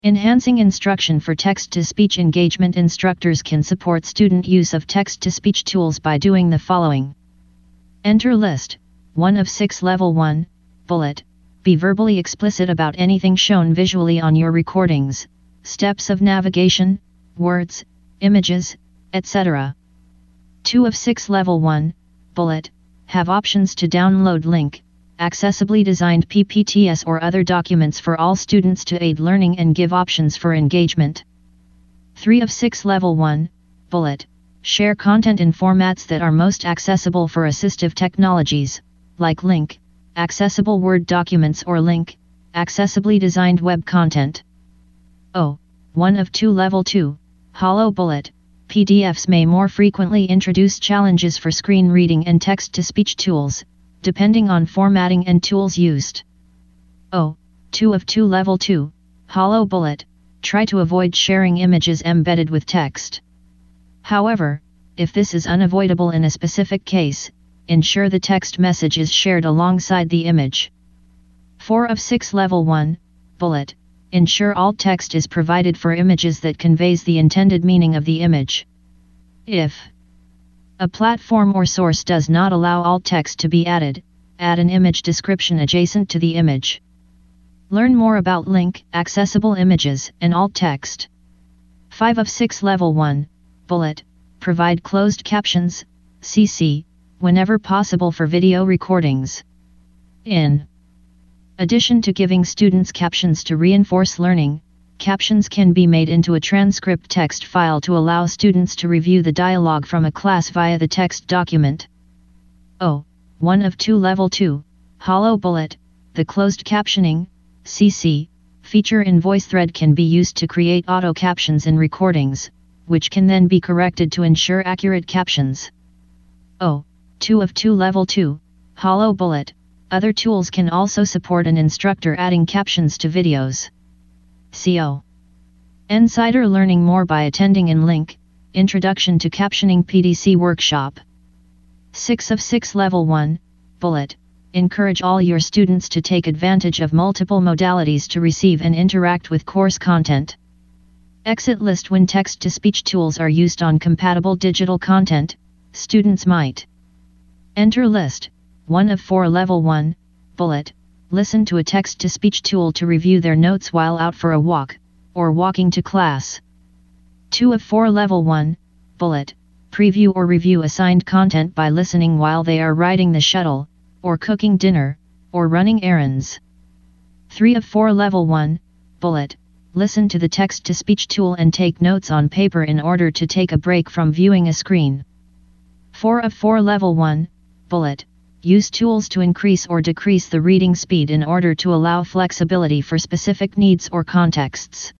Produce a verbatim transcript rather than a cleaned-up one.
Enhancing instruction for text-to-speech engagement. Instructors can support student use of text-to-speech tools by doing the following. Enter list, one of six. Level one, bullet, be verbally explicit about anything shown visually on your recordings, steps of navigation, words, images, et cetera. two of six. Level one, bullet, have options to download link, accessibly designed P P Ts or other documents for all students to aid learning and give options for engagement. three of six. Level one, bullet, share content in formats that are most accessible for assistive technologies, like link, accessible Word documents or link, accessibly designed web content. oh. one of two. Level two, hollow bullet, P D Fs may more frequently introduce challenges for screen reading and text-to-speech tools, depending on formatting and tools used. oh. two of two. Level two, hollow bullet, try to avoid sharing images embedded with text. However, if this is unavoidable in a specific case, ensure the text message is shared alongside the image. four of six. Level one, bullet, ensure all text is provided for images that conveys the intended meaning of the image. If a platform or source does not allow alt text to be added, add an image description adjacent to the image. Learn more about link, accessible images, and alt text. five of six. Level one, bullet, provide closed captions, C C, whenever possible for video recordings. In addition to giving students captions to reinforce learning, captions can be made into a transcript text file to allow students to review the dialogue from a class via the text document. oh. one of two. Level two, hollow bullet, the closed captioning, C C, feature in VoiceThread can be used to create auto captions in recordings, which can then be corrected to ensure accurate captions. oh. two of two. Level two, hollow bullet, other tools can also support an instructor adding captions to videos. Co. Insider learning more by attending in link, Introduction to Captioning P D C Workshop. six of six. Level one, bullet, encourage all your students to take advantage of multiple modalities to receive and interact with course content. Exit list. When text-to-speech tools are used on compatible digital content, students might enter list, one of four. Level one, bullet, listen to a text-to-speech tool to review their notes while out for a walk, or walking to class. two of four. Level one, bullet, preview or review assigned content by listening while they are riding the shuttle, or cooking dinner, or running errands. three of four. Level one, bullet, listen to the text-to-speech tool and take notes on paper in order to take a break from viewing a screen. four of four. Level one, bullet, use tools to increase or decrease the reading speed in order to allow flexibility for specific needs or contexts.